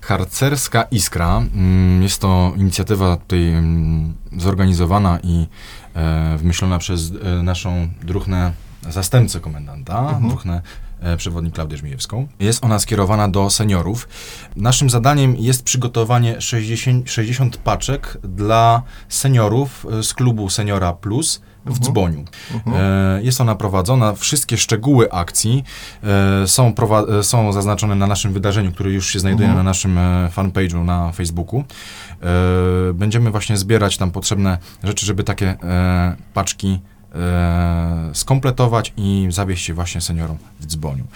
Harcerska Iskra. Jest to inicjatywa tutaj zorganizowana i wymyślona przez naszą druhnę zastępcę komendanta, druhnę przewodnik Klaudię Żmijewską. Jest ona skierowana do seniorów. Naszym zadaniem jest przygotowanie 60 paczek dla seniorów z klubu Seniora Plus w Dzboniu. Jest ona prowadzona, wszystkie szczegóły akcji są zaznaczone na naszym wydarzeniu, które już się znajduje na naszym fanpage'u na Facebooku. Będziemy właśnie zbierać tam potrzebne rzeczy, żeby takie paczki skompletować i zawieźć je właśnie seniorom w Dzboniu.